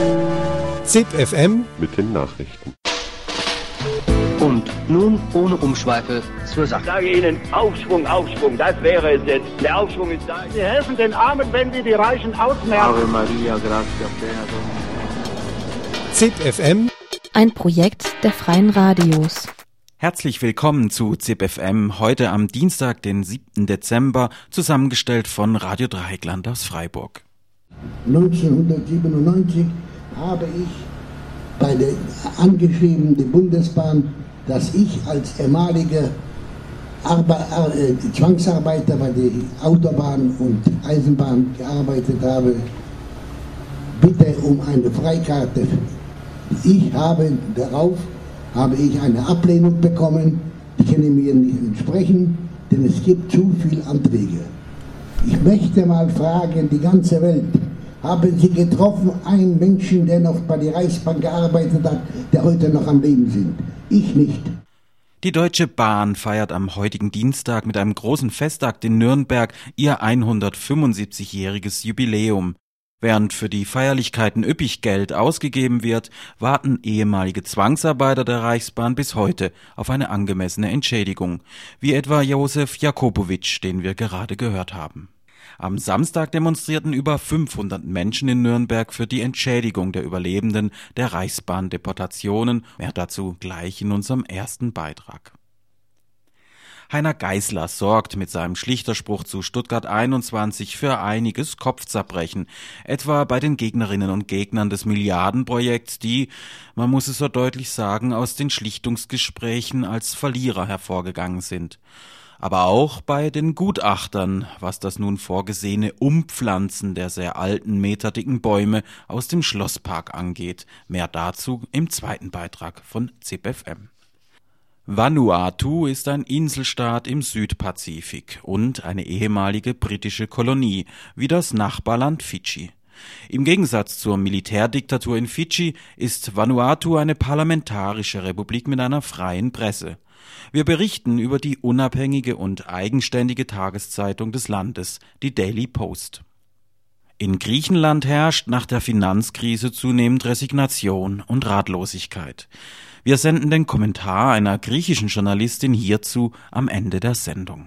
ZipFM mit den Nachrichten. Und nun ohne Umschweife zur Sache. Ich sage Ihnen, Aufschwung, Aufschwung, das wäre es jetzt. Der Aufschwung ist da. Wir helfen den Armen, wenn wir die Reichen ausmerzen. Ave Maria, gratia plena. ZipFM, ein Projekt der Freien Radios. Herzlich willkommen zu ZipFM, heute am Dienstag, den 7. Dezember, zusammengestellt von Radio Dreieckland aus Freiburg. 1997 habe ich angeschrieben, die Bundesbahn, dass ich als ehemaliger Zwangsarbeiter bei der Autobahn und Eisenbahn gearbeitet habe, bitte um eine Freikarte. Darauf habe ich eine Ablehnung bekommen. Ich kann mir nicht entsprechen, denn es gibt zu viele Anträge. Ich möchte mal fragen, die ganze Welt, haben Sie getroffen einen Menschen, der noch bei der Reichsbahn gearbeitet hat, der heute noch am Leben sind? Ich nicht. Die Deutsche Bahn feiert am heutigen Dienstag mit einem großen Festakt in Nürnberg ihr 175-jähriges Jubiläum. Während für die Feierlichkeiten üppig Geld ausgegeben wird, warten ehemalige Zwangsarbeiter der Reichsbahn bis heute auf eine angemessene Entschädigung, wie etwa Josef Jakobowitsch, den wir gerade gehört haben. Am Samstag demonstrierten über 500 Menschen in Nürnberg für die Entschädigung der Überlebenden der Reichsbahndeportationen. Mehr dazu gleich in unserem ersten Beitrag. Heiner Geisler sorgt mit seinem Schlichterspruch zu Stuttgart 21 für einiges Kopfzerbrechen, etwa bei den Gegnerinnen und Gegnern des Milliardenprojekts, die, man muss es so deutlich sagen, aus den Schlichtungsgesprächen als Verlierer hervorgegangen sind. Aber auch bei den Gutachtern, was das nun vorgesehene Umpflanzen der sehr alten, meterdicken Bäume aus dem Schlosspark angeht. Mehr dazu im zweiten Beitrag von ZipFM. Vanuatu ist ein Inselstaat im Südpazifik und eine ehemalige britische Kolonie, wie das Nachbarland Fidschi. Im Gegensatz zur Militärdiktatur in Fidschi ist Vanuatu eine parlamentarische Republik mit einer freien Presse. Wir berichten über die unabhängige und eigenständige Tageszeitung des Landes, die Daily Post. In Griechenland herrscht nach der Finanzkrise zunehmend Resignation und Ratlosigkeit. Wir senden den Kommentar einer griechischen Journalistin hierzu am Ende der Sendung.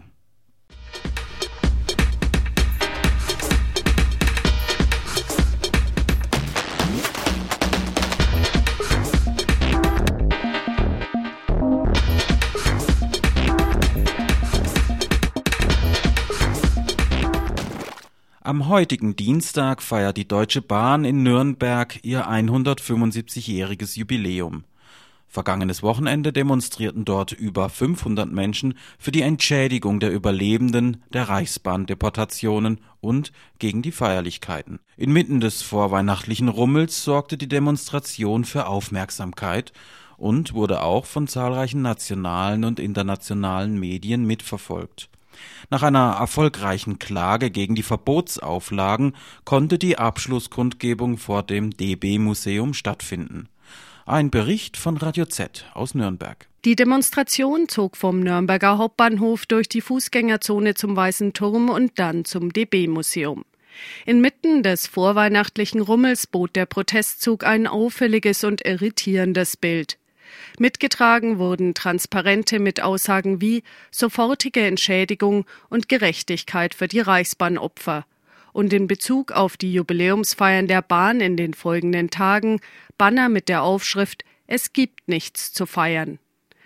Am heutigen Dienstag feiert die Deutsche Bahn in Nürnberg ihr 175-jähriges Jubiläum. Vergangenes Wochenende demonstrierten dort über 500 Menschen für die Entschädigung der Überlebenden der Reichsbahndeportationen und gegen die Feierlichkeiten. Inmitten des vorweihnachtlichen Rummels sorgte die Demonstration für Aufmerksamkeit und wurde auch von zahlreichen nationalen und internationalen Medien mitverfolgt. Nach einer erfolgreichen Klage gegen die Verbotsauflagen konnte die Abschlusskundgebung vor dem DB-Museum stattfinden. Ein Bericht von Radio Z aus Nürnberg. Die Demonstration zog vom Nürnberger Hauptbahnhof durch die Fußgängerzone zum Weißen Turm und dann zum DB-Museum. Inmitten des vorweihnachtlichen Rummels bot der Protestzug ein auffälliges und irritierendes Bild. Mitgetragen wurden Transparente mit Aussagen wie sofortige Entschädigung und Gerechtigkeit für die Reichsbahnopfer. Und in Bezug auf die Jubiläumsfeiern der Bahn in den folgenden Tagen Banner mit der Aufschrift »Es gibt nichts zu feiern«.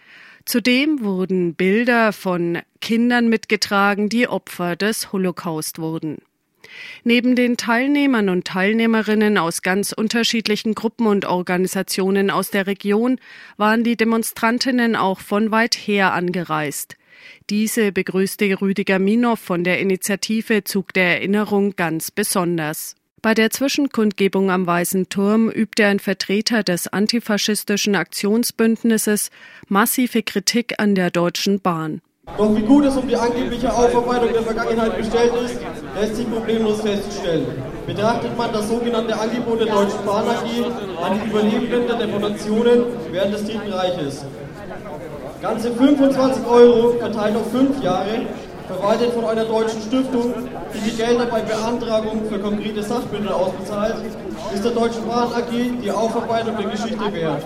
Zudem wurden Bilder von Kindern mitgetragen, die Opfer des Holocaust wurden. Neben den Teilnehmern und Teilnehmerinnen aus ganz unterschiedlichen Gruppen und Organisationen aus der Region waren die Demonstrantinnen auch von weit her angereist. Diese begrüßte Rüdiger Minow von der Initiative Zug der Erinnerung ganz besonders. Bei der Zwischenkundgebung am Weißen Turm übte ein Vertreter des antifaschistischen Aktionsbündnisses massive Kritik an der Deutschen Bahn. Doch wie gut es um die angebliche Aufarbeitung der Vergangenheit bestellt ist, lässt sich problemlos feststellen. Betrachtet man das sogenannte Angebot der Deutschen Bahn AG an die Überlebenden der Deportationen während des Dritten Reiches. Ganze 25 € verteilt auf 5 Jahre, verwaltet von einer deutschen Stiftung, die Gelder bei Beantragung für konkrete Sachbilder ausbezahlt, ist der Deutschen Bahn AG die Aufarbeitung der Geschichte wert.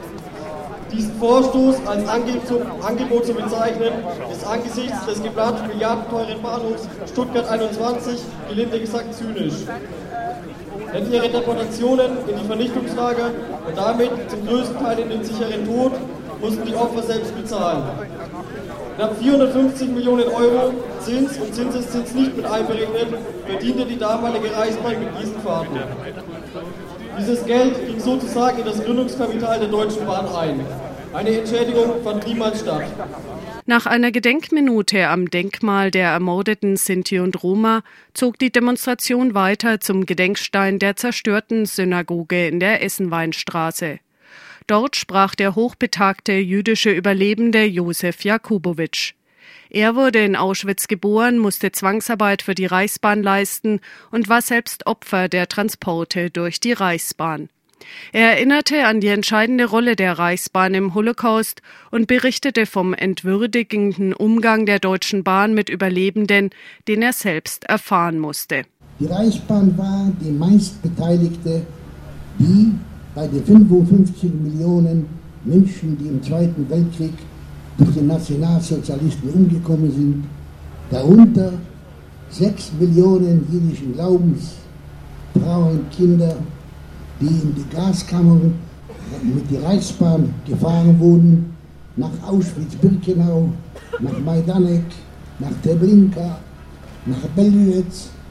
Diesen Vorstoß als Angebot zu bezeichnen, ist angesichts des geplanten milliardenteuren Bahnhofs Stuttgart 21 gelinde gesagt zynisch. Denn ihre Deportationen in die Vernichtungslager und damit zum größten Teil in den sicheren Tod mussten die Opfer selbst bezahlen. Knapp 450 Millionen Euro Zins und Zinseszins nicht mit einberechnet, verdiente die damalige Reichsbahn mit diesen Fahrten. Dieses Geld ging sozusagen in das Gründungskapital der Deutschen Bahn ein. Eine Entschädigung fand niemals statt. Nach einer Gedenkminute am Denkmal der ermordeten Sinti und Roma zog die Demonstration weiter zum Gedenkstein der zerstörten Synagoge in der Essenweinstraße. Dort sprach der hochbetagte jüdische Überlebende Josef Jakubowitsch. Er wurde in Auschwitz geboren, musste Zwangsarbeit für die Reichsbahn leisten und war selbst Opfer der Transporte durch die Reichsbahn. Er erinnerte an die entscheidende Rolle der Reichsbahn im Holocaust und berichtete vom entwürdigenden Umgang der Deutschen Bahn mit Überlebenden, den er selbst erfahren musste. Die Reichsbahn war die meistbeteiligte, die bei den 55 Millionen Menschen, die im Zweiten Weltkrieg durch die Nationalsozialisten umgekommen sind, darunter 6 Millionen jüdischen Glaubens, Frauen und Kinder, die in die Gaskammern mit der Reichsbahn gefahren wurden, nach Auschwitz-Birkenau, nach Majdanek, nach Treblinka, nach Beljic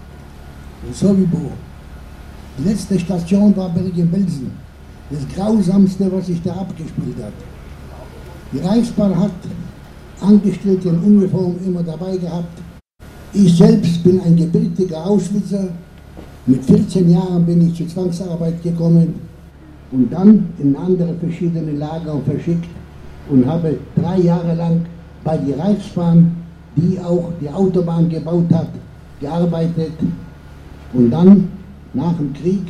und Sobibor. Die letzte Station war Bergen-Belsen. Das Grausamste, was sich da abgespielt hat. Die Reichsbahn hat Angestellte in Uniform immer dabei gehabt. Ich selbst bin ein gebürtiger Auschwitzer. Mit 14 Jahren bin ich zur Zwangsarbeit gekommen und dann in andere verschiedene Lager verschickt und habe 3 Jahre lang bei der Reichsbahn, die auch die Autobahn gebaut hat, gearbeitet. Und dann, nach dem Krieg,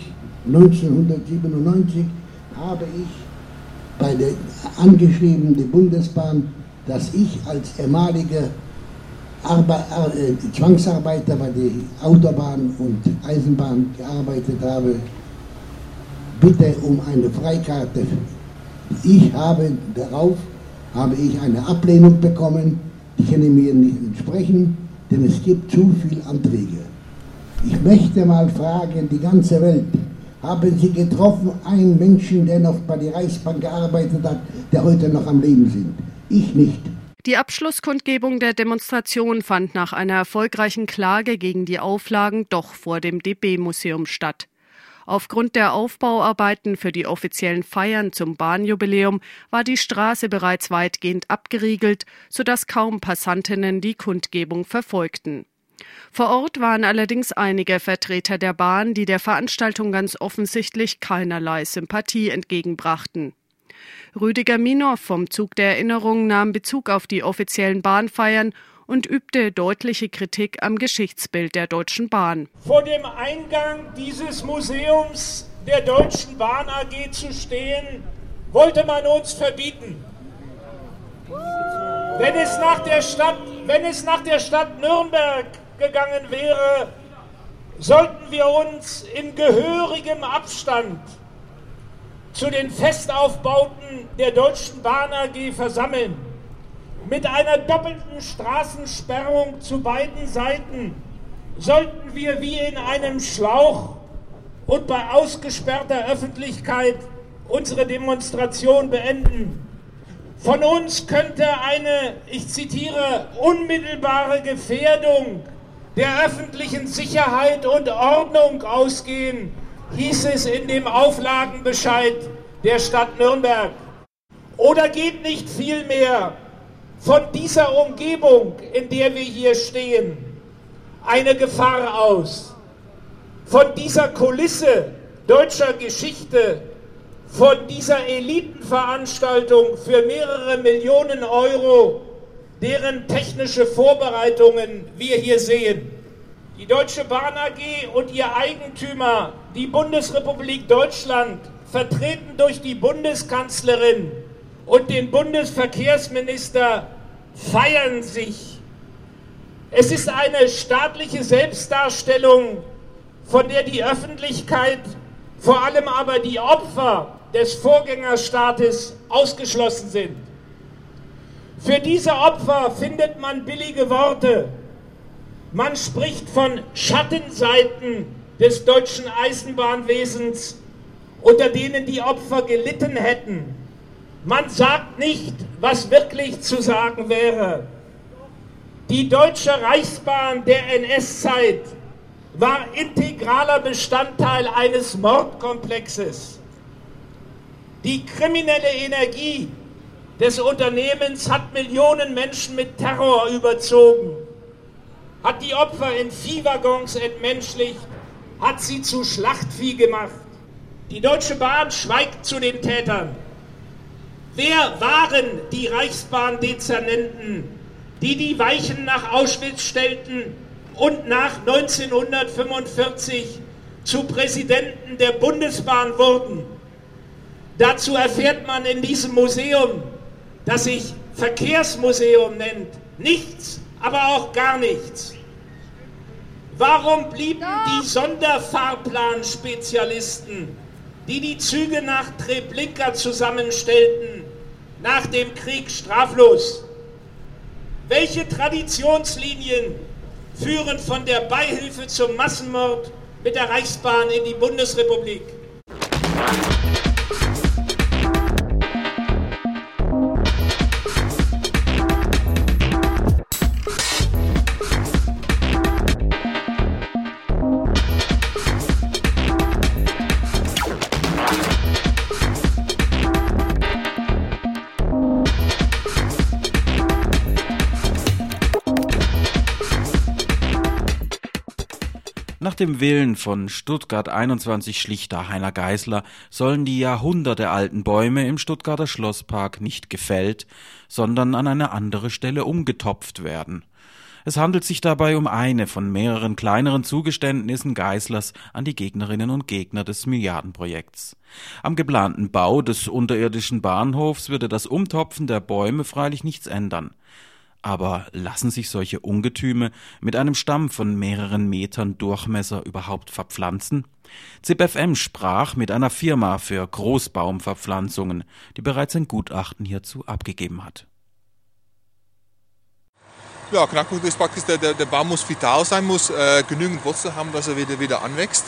1997, habe ich bei der angeschriebenen Bundesbahn, dass ich als ehemaliger Zwangsarbeiter bei der Autobahn und Eisenbahn gearbeitet habe, bitte um eine Freikarte. Darauf habe ich eine Ablehnung bekommen, die können mir nicht entsprechen, denn es gibt zu viele Anträge. Ich möchte mal fragen, die ganze Welt, haben Sie getroffen einen Menschen, der noch bei der Reichsbahn gearbeitet hat, der heute noch am Leben sind? Ich nicht. Die Abschlusskundgebung der Demonstration fand nach einer erfolgreichen Klage gegen die Auflagen doch vor dem DB-Museum statt. Aufgrund der Aufbauarbeiten für die offiziellen Feiern zum Bahnjubiläum war die Straße bereits weitgehend abgeriegelt, sodass kaum Passantinnen die Kundgebung verfolgten. Vor Ort waren allerdings einige Vertreter der Bahn, die der Veranstaltung ganz offensichtlich keinerlei Sympathie entgegenbrachten. Rüdiger Minow vom Zug der Erinnerung nahm Bezug auf die offiziellen Bahnfeiern und übte deutliche Kritik am Geschichtsbild der Deutschen Bahn. Vor dem Eingang dieses Museums der Deutschen Bahn AG zu stehen, wollte man uns verbieten. Wenn es nach der Stadt Nürnberg gegangen wäre, sollten wir uns in gehörigem Abstand zu den Festaufbauten der Deutschen Bahn AG versammeln. Mit einer doppelten Straßensperrung zu beiden Seiten sollten wir wie in einem Schlauch und bei ausgesperrter Öffentlichkeit unsere Demonstration beenden. Von uns könnte eine, ich zitiere, unmittelbare Gefährdung der öffentlichen Sicherheit und Ordnung ausgehen, hieß es in dem Auflagenbescheid der Stadt Nürnberg. Oder geht nicht vielmehr von dieser Umgebung, in der wir hier stehen, eine Gefahr aus? Von dieser Kulisse deutscher Geschichte, von dieser Elitenveranstaltung für mehrere Millionen Euro, deren technische Vorbereitungen wir hier sehen. Die Deutsche Bahn AG und ihr Eigentümer, die Bundesrepublik Deutschland, vertreten durch die Bundeskanzlerin und den Bundesverkehrsminister, feiern sich Es ist eine staatliche Selbstdarstellung, von der die Öffentlichkeit, vor allem aber die Opfer des Vorgängerstaates ausgeschlossen sind. Für diese Opfer findet man billige Worte. Man spricht von Schattenseiten des deutschen Eisenbahnwesens, unter denen die Opfer gelitten hätten. Man sagt nicht, was wirklich zu sagen wäre. Die Deutsche Reichsbahn der NS-Zeit war integraler Bestandteil eines Mordkomplexes. Die kriminelle Energie des Unternehmens hat Millionen Menschen mit Terror überzogen, hat die Opfer in Viehwaggons entmenschlicht, hat sie zu Schlachtvieh gemacht. Die Deutsche Bahn schweigt zu den Tätern. Wer waren die Reichsbahn-Dezernenten, die die Weichen nach Auschwitz stellten und nach 1945 zu Präsidenten der Bundesbahn wurden? Dazu erfährt man in diesem Museum, das sich Verkehrsmuseum nennt, nichts, aber auch gar nichts. Warum blieben die Sonderfahrplanspezialisten, die die Züge nach Treblinka zusammenstellten, nach dem Krieg straflos? Welche Traditionslinien führen von der Beihilfe zum Massenmord mit der Reichsbahn in die Bundesrepublik? Nach dem Willen von Stuttgart 21 Schlichter Heiner Geißler sollen die jahrhundertealten Bäume im Stuttgarter Schlosspark nicht gefällt, sondern an eine andere Stelle umgetopft werden. Es handelt sich dabei um eine von mehreren kleineren Zugeständnissen Geißlers an die Gegnerinnen und Gegner des Milliardenprojekts. Am geplanten Bau des unterirdischen Bahnhofs würde das Umtopfen der Bäume freilich nichts ändern. Aber lassen sich solche Ungetüme mit einem Stamm von mehreren Metern Durchmesser überhaupt verpflanzen? ZipFM sprach mit einer Firma für Großbaumverpflanzungen, die bereits ein Gutachten hierzu abgegeben hat. Ja, Knackpunkt ist praktisch, der Baum muss vital sein, muss genügend Wurzel haben, dass er wieder anwächst.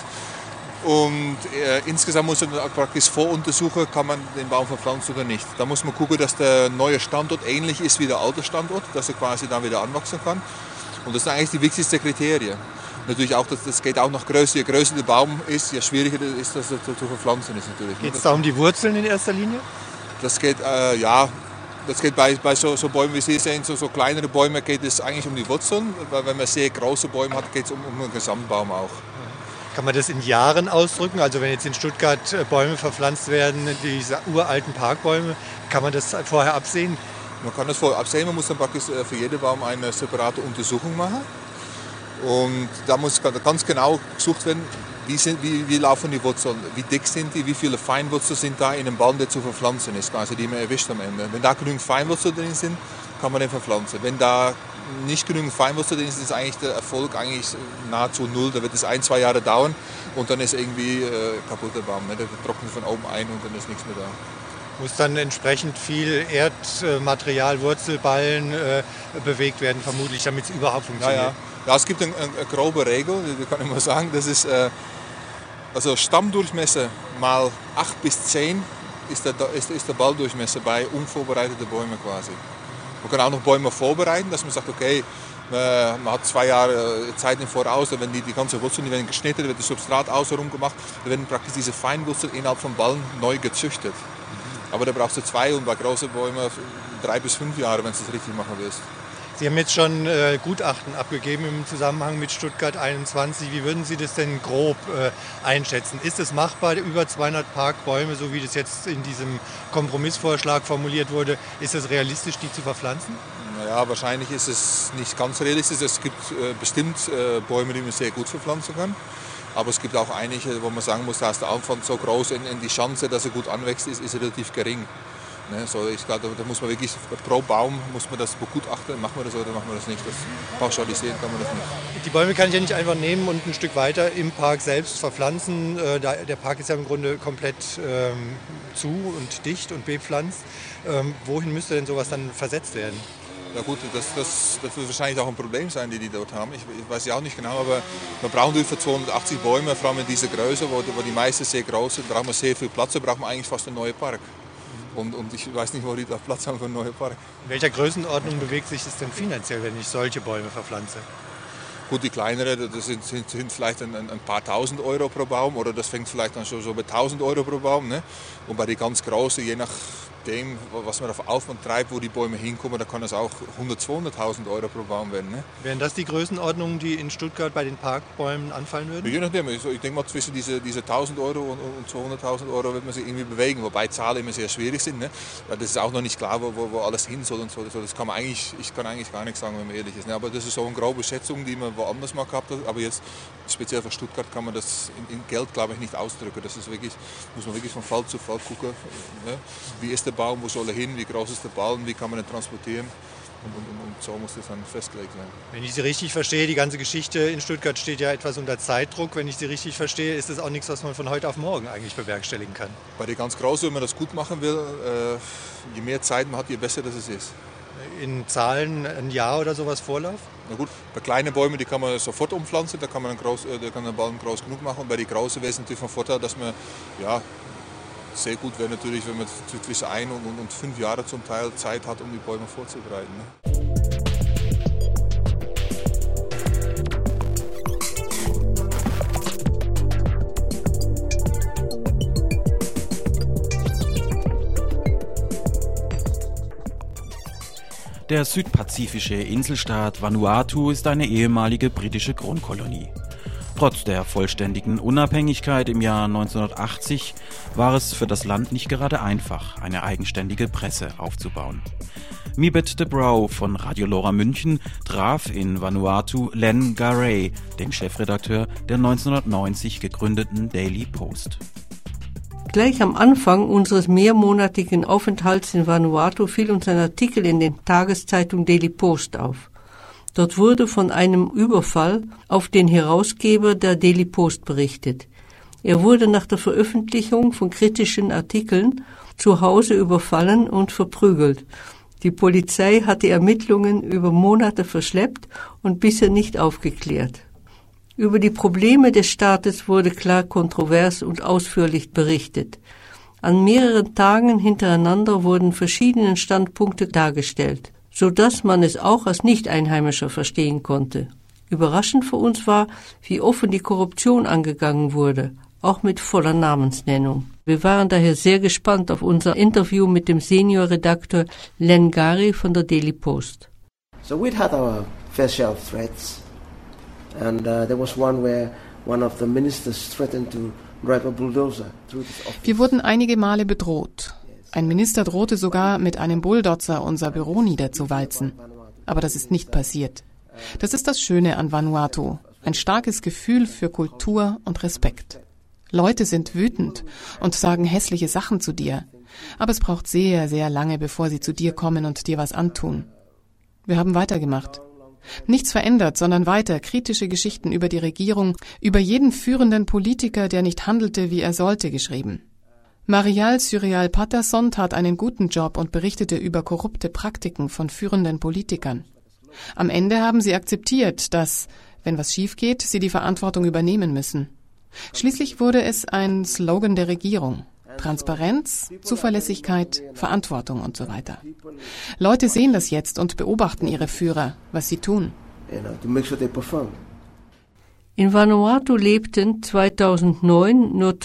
Und insgesamt muss man praktisch voruntersuchen, kann man den Baum verpflanzen oder nicht. Da muss man gucken, dass der neue Standort ähnlich ist wie der alte Standort, dass er quasi dann wieder anwachsen kann. Und das sind eigentlich die wichtigsten Kriterien. Natürlich auch, das geht auch nach Größe. Je größer der Baum ist, je schwieriger ist das zu verpflanzen ist natürlich. Geht es da um die Wurzeln in erster Linie? Das geht, ja. Das geht bei so Bäumen, wie Sie sehen, so kleinere Bäume geht es eigentlich um die Wurzeln. Weil wenn man sehr große Bäume hat, geht es um den Gesamtbaum auch. Kann man das in Jahren ausdrücken? Also wenn jetzt in Stuttgart Bäume verpflanzt werden, diese uralten Parkbäume, kann man das vorher absehen? Man kann das vorher absehen, man muss dann praktisch für jeden Baum eine separate Untersuchung machen. Und da muss ganz genau gesucht werden, wie laufen die Wurzeln, wie dick sind die, wie viele Feinwurzeln sind da in einem Baum, der zu verpflanzen ist, also die man erwischt am Ende. Wenn da genügend Feinwurzeln drin sind, kann man den verpflanzen. Wenn da nicht genügend Feinwurzeln drin sind, ist eigentlich der Erfolg eigentlich nahezu null. Da wird es 1-2 Jahre dauern und dann ist irgendwie kaputt der Baum. Ne? Der trocknet von oben ein und dann ist nichts mehr da. Muss dann entsprechend viel Erdmaterial, Wurzelballen bewegt werden, vermutlich, damit es überhaupt funktioniert. Ja, es gibt eine grobe Regel, die kann ich mal sagen. Das ist also Stammdurchmesser mal 8 bis 10 ist der Balldurchmesser bei unvorbereiteten Bäumen quasi. Man kann auch noch Bäume vorbereiten, dass man sagt, okay, man hat 2 Jahre Zeit im Voraus, wenn die ganzen Wurzeln werden geschnitten, dann wird das Substrat außenrum gemacht, dann werden praktisch diese Feinwurzeln innerhalb von Ballen neu gezüchtet. Aber da brauchst du 2 und bei großen Bäumen 3 bis 5 Jahre, wenn du das richtig machen willst. Sie haben jetzt schon Gutachten abgegeben im Zusammenhang mit Stuttgart 21. Wie würden Sie das denn grob einschätzen? Ist es machbar, über 200 Parkbäume, so wie das jetzt in diesem Kompromissvorschlag formuliert wurde, ist es realistisch, die zu verpflanzen? Naja, wahrscheinlich ist es nicht ganz realistisch. Es gibt bestimmt Bäume, die man sehr gut verpflanzen kann. Aber es gibt auch einige, wo man sagen muss, da ist der Aufwand so groß in die Chance, dass er gut anwächst, ist relativ gering. Ne? So, ich glaube, da muss man wirklich pro Baum muss man das begutachten, machen wir das oder machen wir das nicht. Das pauschalisieren kann man das nicht. Die Bäume kann ich ja nicht einfach nehmen und ein Stück weiter im Park selbst verpflanzen. Der Park ist ja im Grunde komplett zu und dicht und bepflanzt. Wohin müsste denn sowas dann versetzt werden? Ja gut, das wird wahrscheinlich auch ein Problem sein, die dort haben. Ich weiß ja auch nicht genau, aber man braucht natürlich für 280 Bäume, vor allem in dieser Größe, wo die meisten sehr groß sind, braucht man sehr viel Platz, da braucht man eigentlich fast einen neuen Park. Und ich weiß nicht, wo die da Platz haben für einen neuen Park. In welcher Größenordnung bewegt sich das denn finanziell, wenn ich solche Bäume verpflanze? Gut, die kleineren, das sind vielleicht ein paar tausend Euro pro Baum oder das fängt vielleicht dann schon so bei 1000 Euro pro Baum. Ne? Und bei den ganz großen, je nachdem, was man auf Aufwand treibt, wo die Bäume hinkommen, da kann es auch 100.000, 200.000 Euro pro Baum werden. Ne? Wären das die Größenordnungen, die in Stuttgart bei den Parkbäumen anfallen würden? Je nachdem. Ich denke mal, zwischen diese 1.000 Euro und 200.000 Euro wird man sich irgendwie bewegen, wobei Zahlen immer sehr schwierig sind. Ne? Ja, das ist auch noch nicht klar, wo alles hin soll und so. Das kann man ich kann eigentlich gar nichts sagen, wenn man ehrlich ist. Ne? Aber das ist so eine grobe Schätzung, die man woanders mal gehabt hat. Aber jetzt speziell für Stuttgart kann man das in Geld, glaube ich, nicht ausdrücken. Das ist wirklich, muss man wirklich von Fall zu Fall gucken. Ne? Wie ist der Baum, wo soll er hin? Wie groß ist der Ballen, wie kann man ihn transportieren und so muss das dann festgelegt sein. Wenn ich Sie richtig verstehe, die ganze Geschichte in Stuttgart steht ja etwas unter Zeitdruck. Wenn ich Sie richtig verstehe, ist das auch nichts, was man von heute auf morgen eigentlich bewerkstelligen kann. Bei den ganz Großen, wenn man das gut machen will, je mehr Zeit man hat, je besser das ist. In Zahlen ein Jahr oder sowas Vorlauf? Na gut, bei kleinen Bäumen, die kann man sofort umpflanzen, da kann man den Baum groß genug machen. Und bei den großen wäre es natürlich von Vorteil, dass man sehr gut wäre natürlich, wenn man zwischen 1 und 5 Jahre zum Teil Zeit hat, um die Bäume vorzubereiten. Ne? Der südpazifische Inselstaat Vanuatu ist eine ehemalige britische Kronkolonie. Trotz der vollständigen Unabhängigkeit im Jahr 1980 war es für das Land nicht gerade einfach, eine eigenständige Presse aufzubauen. Mibet de Brow von Radio Lora München traf in Vanuatu Len Garay, den Chefredakteur der 1990 gegründeten Daily Post. Gleich am Anfang unseres mehrmonatigen Aufenthalts in Vanuatu fiel uns ein Artikel in der Tageszeitung Daily Post auf. Dort wurde von einem Überfall auf den Herausgeber der Daily Post berichtet. Er wurde nach der Veröffentlichung von kritischen Artikeln zu Hause überfallen und verprügelt. Die Polizei hat die Ermittlungen über Monate verschleppt und bisher nicht aufgeklärt. Über die Probleme des Staates wurde klar kontrovers und ausführlich berichtet. An mehreren Tagen hintereinander wurden verschiedene Standpunkte dargestellt, so dass man es auch als Nicht-Einheimischer verstehen konnte. Überraschend für uns war, wie offen die Korruption angegangen wurde, auch mit voller Namensnennung. Wir waren daher sehr gespannt auf unser Interview mit dem Seniorredakteur Len Garay von der Daily Post. So we'd had our fair share of threats, and there was one where one of the ministers threatened to drive a bulldozer through this office. Wir wurden einige Male bedroht. Ein Minister drohte sogar, mit einem Bulldozer unser Büro niederzuwalzen. Aber das ist nicht passiert. Das ist das Schöne an Vanuatu. Ein starkes Gefühl für Kultur und Respekt. Leute sind wütend und sagen hässliche Sachen zu dir. Aber es braucht sehr, sehr lange, bevor sie zu dir kommen und dir was antun. Wir haben weitergemacht. Nichts verändert, sondern weiter kritische Geschichten über die Regierung, über jeden führenden Politiker, der nicht handelte, wie er sollte, geschrieben. Marial Surreal Patterson tat einen guten Job und berichtete über korrupte Praktiken von führenden Politikern. Am Ende haben sie akzeptiert, dass, wenn was schief geht, sie die Verantwortung übernehmen müssen. Schließlich wurde es ein Slogan der Regierung. Transparenz, Zuverlässigkeit, Verantwortung und so weiter. Leute sehen das jetzt und beobachten ihre Führer, was sie tun. In Vanuatu lebten 2009 nur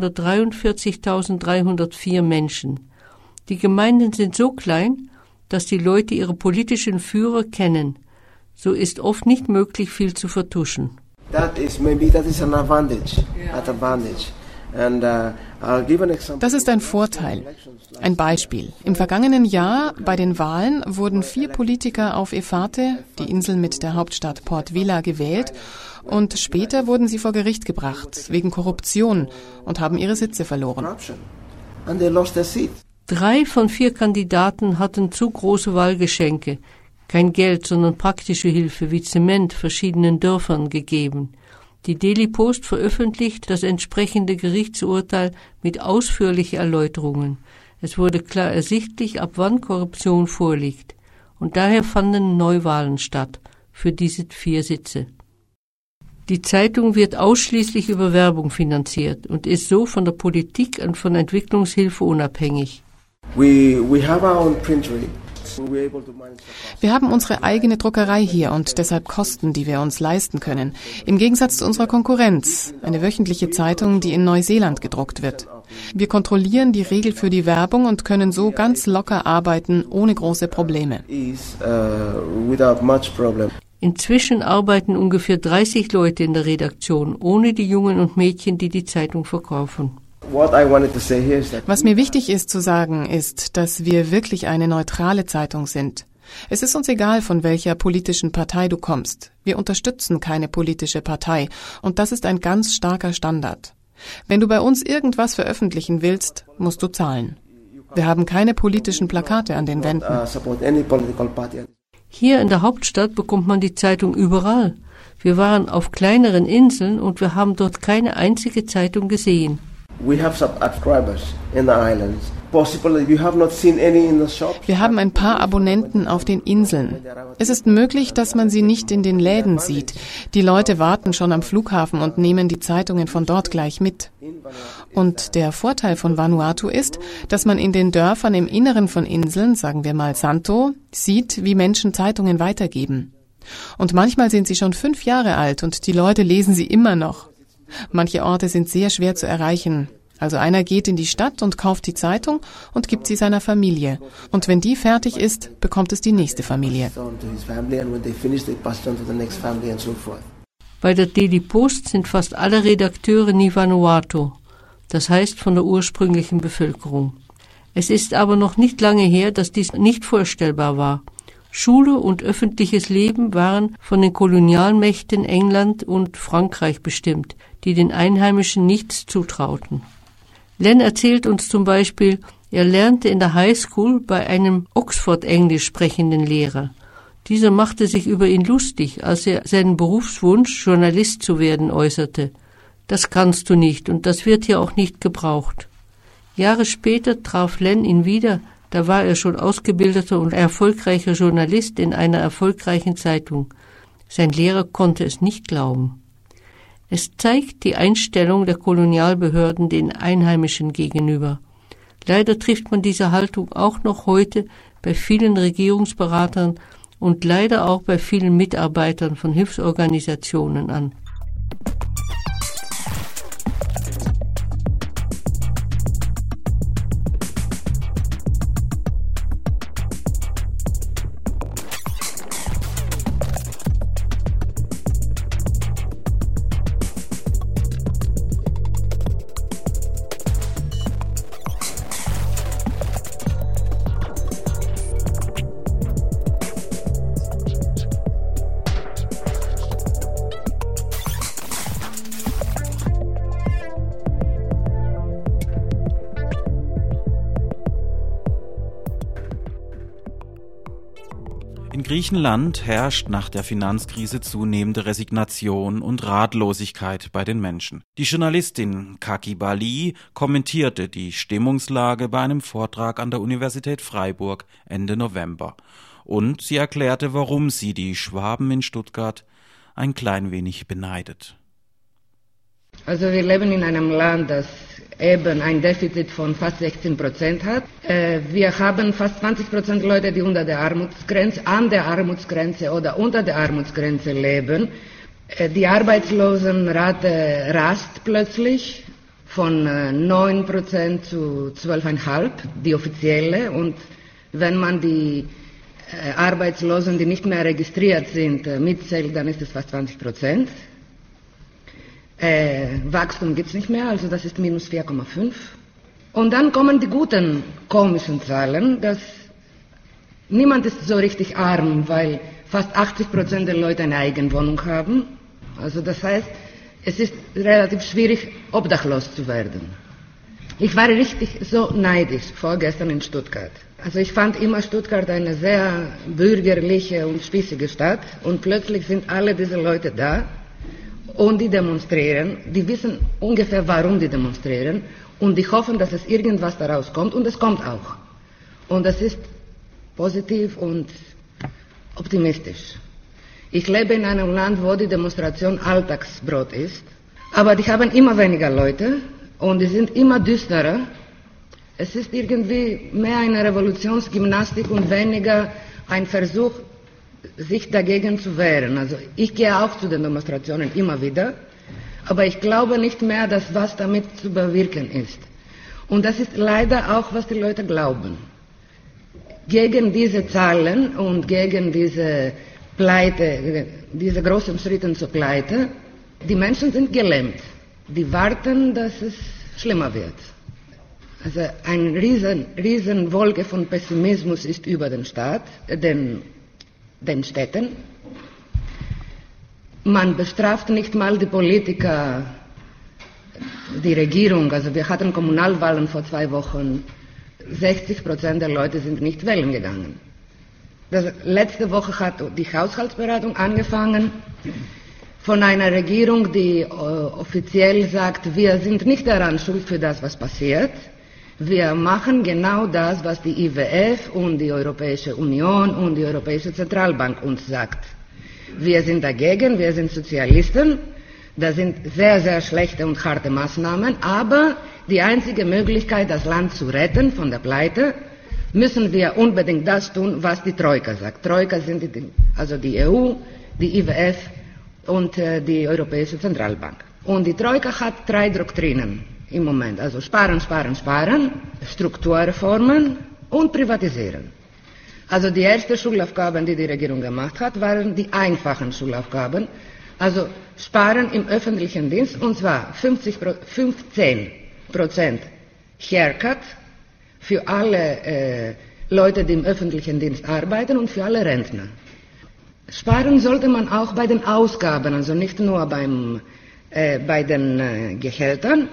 243.304 Menschen. Die Gemeinden sind so klein, dass die Leute ihre politischen Führer kennen. So ist oft nicht möglich, viel zu vertuschen. That is an advantage. Das ist ein Vorteil. Ein Beispiel. Im vergangenen Jahr bei den Wahlen wurden 4 Politiker auf Efate, die Insel mit der Hauptstadt Port Vila, gewählt und später wurden sie vor Gericht gebracht wegen Korruption und haben ihre Sitze verloren. 3 von 4 Kandidaten hatten zu große Wahlgeschenke, kein Geld, sondern praktische Hilfe wie Zement verschiedenen Dörfern gegeben. Die Daily Post veröffentlicht das entsprechende Gerichtsurteil mit ausführlichen Erläuterungen. Es wurde klar ersichtlich, ab wann Korruption vorliegt. Und daher fanden Neuwahlen statt für diese 4 Sitze. Die Zeitung wird ausschließlich über Werbung finanziert und ist so von der Politik und von Entwicklungshilfe unabhängig. Wir haben unsere eigene Druckerei hier und deshalb Kosten, die wir uns leisten können. Im Gegensatz zu unserer Konkurrenz, eine wöchentliche Zeitung, die in Neuseeland gedruckt wird. Wir kontrollieren die Regel für die Werbung und können so ganz locker arbeiten, ohne große Probleme. Inzwischen arbeiten ungefähr 30 Leute in der Redaktion, ohne die Jungen und Mädchen, die die Zeitung verkaufen. Was mir wichtig ist zu sagen, ist, dass wir wirklich eine neutrale Zeitung sind. Es ist uns egal, von welcher politischen Partei du kommst. Wir unterstützen keine politische Partei und das ist ein ganz starker Standard. Wenn du bei uns irgendwas veröffentlichen willst, musst du zahlen. Wir haben keine politischen Plakate an den Wänden. Hier in der Hauptstadt bekommt man die Zeitung überall. Wir waren auf kleineren Inseln und wir haben dort keine einzige Zeitung gesehen. Wir haben ein paar Abonnenten auf den Inseln. Es ist möglich, dass man sie nicht in den Läden sieht. Die Leute warten schon am Flughafen und nehmen die Zeitungen von dort gleich mit. Und der Vorteil von Vanuatu ist, dass man in den Dörfern im Inneren von Inseln, sagen wir mal Santo, sieht, wie Menschen Zeitungen weitergeben. Und manchmal sind sie schon 5 Jahre alt und die Leute lesen sie immer noch. Manche Orte sind sehr schwer zu erreichen. Also einer geht in die Stadt und kauft die Zeitung und gibt sie seiner Familie. Und wenn die fertig ist, bekommt es die nächste Familie. Bei der Daily Post sind fast alle Redakteure Ni Vanuatu, das heißt von der ursprünglichen Bevölkerung. Es ist aber noch nicht lange her, dass dies nicht vorstellbar war. Schule und öffentliches Leben waren von den Kolonialmächten England und Frankreich bestimmt, die den Einheimischen nichts zutrauten. Len erzählt uns zum Beispiel, er lernte in der Highschool bei einem Oxford-Englisch sprechenden Lehrer. Dieser machte sich über ihn lustig, als er seinen Berufswunsch, Journalist zu werden, äußerte. Das kannst du nicht und das wird hier auch nicht gebraucht. Jahre später traf Len ihn wieder. Da war er schon ausgebildeter und erfolgreicher Journalist in einer erfolgreichen Zeitung. Sein Lehrer konnte es nicht glauben. Es zeigt die Einstellung der Kolonialbehörden den Einheimischen gegenüber. Leider trifft man diese Haltung auch noch heute bei vielen Regierungsberatern und leider auch bei vielen Mitarbeitern von Hilfsorganisationen an. In Griechenland herrscht nach der Finanzkrise zunehmende Resignation und Ratlosigkeit bei den Menschen. Die Journalistin Kaki Bali kommentierte die Stimmungslage bei einem Vortrag an der Universität Freiburg Ende November. Und sie erklärte, warum sie die Schwaben in Stuttgart ein klein wenig beneidet. Also wir leben in einem Land, das eben ein Defizit von fast 16% hat. Wir haben fast 20% Leute, die unter der Armutsgrenze, an der Armutsgrenze oder unter der Armutsgrenze leben. Die Arbeitslosenrate rast plötzlich von 9% zu 12,5%, die offizielle. Und wenn man die Arbeitslosen, die nicht mehr registriert sind, mitzählt, dann ist es fast 20%. Wachstum gibt es nicht mehr, also das ist minus 4,5. Und dann kommen die guten komischen Zahlen, dass niemand ist so richtig arm, weil fast 80% der Leute eine Eigenwohnung haben. Also das heißt, es ist relativ schwierig, obdachlos zu werden. Ich war richtig so neidisch vorgestern in Stuttgart. Also ich fand immer Stuttgart eine sehr bürgerliche und spießige Stadt und plötzlich sind alle diese Leute da und die demonstrieren. Die wissen ungefähr, warum die demonstrieren und die hoffen, dass es irgendwas daraus kommt und es kommt auch. Und das ist positiv und optimistisch. Ich lebe in einem Land, wo die Demonstration Alltagsbrot ist, aber die haben immer weniger Leute und die sind immer düsterer. Es ist irgendwie mehr eine Revolutionsgymnastik und weniger ein Versuch, sich dagegen zu wehren. Also ich gehe auch zu den Demonstrationen immer wieder, aber ich glaube nicht mehr, dass was damit zu bewirken ist. Und das ist leider auch, was die Leute glauben. Gegen diese Zahlen und gegen diese Pleite, diese großen Schritte zur Pleite, die Menschen sind gelähmt. Die warten, dass es schlimmer wird. Also eine riesen Wolke von Pessimismus ist über den Staat, den Städten. Man bestraft nicht mal die Politiker, die Regierung. Also wir hatten Kommunalwahlen vor 2 Wochen. 60% der Leute sind nicht wählen gegangen. Letzte Woche hat die Haushaltsberatung angefangen von einer Regierung, die offiziell sagt, wir sind nicht daran schuld für das, was passiert. Wir machen genau das, was die IWF und die Europäische Union und die Europäische Zentralbank uns sagt. Wir sind dagegen, wir sind Sozialisten. Das sind sehr, sehr schlechte und harte Maßnahmen, aber die einzige Möglichkeit, das Land zu retten von der Pleite, müssen wir unbedingt das tun, was die Troika sagt. Troika sind also die EU, die IWF und die Europäische Zentralbank. Und die Troika hat 3 Doktrinen im Moment. Also sparen, sparen, sparen, Strukturreformen und privatisieren. Also die ersten Schulaufgaben, die die Regierung gemacht hat, waren die einfachen Schulaufgaben. Also sparen im öffentlichen Dienst, und zwar 15% Haircut für alle Leute, die im öffentlichen Dienst arbeiten und für alle Rentner. Sparen sollte man auch bei den Ausgaben, also nicht nur bei den Gehältern.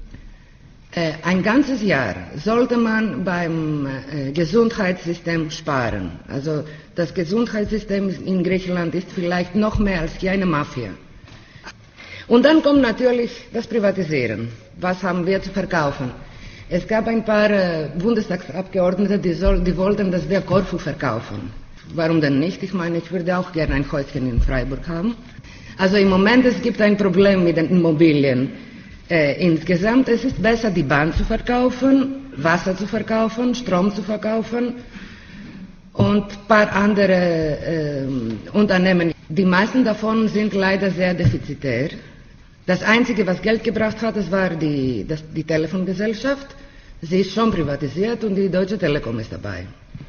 Ein ganzes Jahr sollte man beim Gesundheitssystem sparen. Also das Gesundheitssystem in Griechenland ist vielleicht noch mehr als hier eine Mafia. Und dann kommt natürlich das Privatisieren. Was haben wir zu verkaufen? Es gab ein paar Bundestagsabgeordnete, die wollten, dass wir Korfu verkaufen. Warum denn nicht? Ich meine, ich würde auch gerne ein Häuschen in Freiburg haben. Also im Moment, es gibt ein Problem mit den Immobilien. Insgesamt es ist besser, die Bahn zu verkaufen, Wasser zu verkaufen, Strom zu verkaufen und ein paar andere Unternehmen. Die meisten davon sind leider sehr defizitär. Das Einzige, was Geld gebracht hat, das war die Telefongesellschaft. Sie ist schon privatisiert und die Deutsche Telekom ist dabei.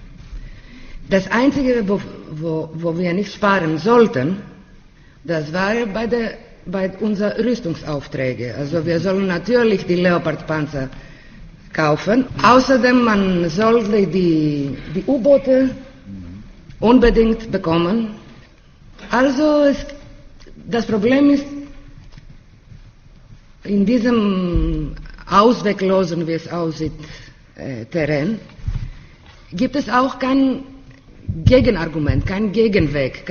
Das Einzige, wo wir nicht sparen sollten, das war bei unseren Rüstungsaufträgen. Also wir sollen natürlich die Leopard-Panzer kaufen. Außerdem, man sollte die U-Boote unbedingt bekommen. Also das Problem ist, in diesem ausweglosen, wie es aussieht, Terrain, gibt es auch kein Gegenargument, kein Gegenweg,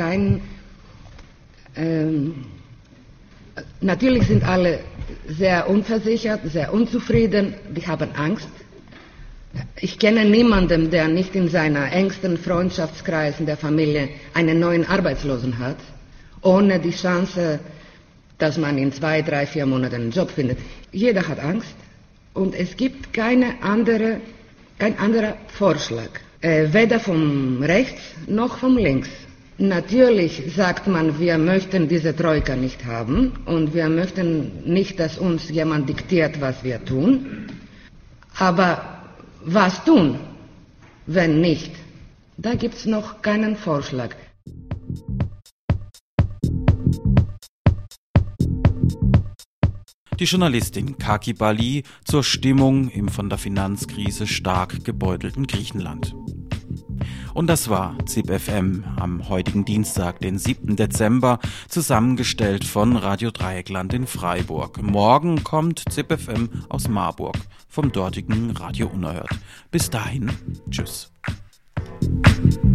natürlich sind alle sehr unversichert, sehr unzufrieden, die haben Angst. Ich kenne niemanden, der nicht in seiner engsten Freundschaftskreis in der Familie einen neuen Arbeitslosen hat, ohne die Chance, dass man in 2, 3, 4 Monaten einen Job findet. Jeder hat Angst und es gibt kein anderer Vorschlag, weder vom Rechts noch vom Links. Natürlich sagt man, wir möchten diese Troika nicht haben und wir möchten nicht, dass uns jemand diktiert, was wir tun. Aber was tun, wenn nicht? Da gibt es noch keinen Vorschlag. Die Journalistin Kaki Bali zur Stimmung im von der Finanzkrise stark gebeutelten Griechenland. Und das war ZIP-FM am heutigen Dienstag, den 7. Dezember, zusammengestellt von Radio Dreieckland in Freiburg. Morgen kommt ZIP-FM aus Marburg, vom dortigen Radio Unerhört. Bis dahin, tschüss.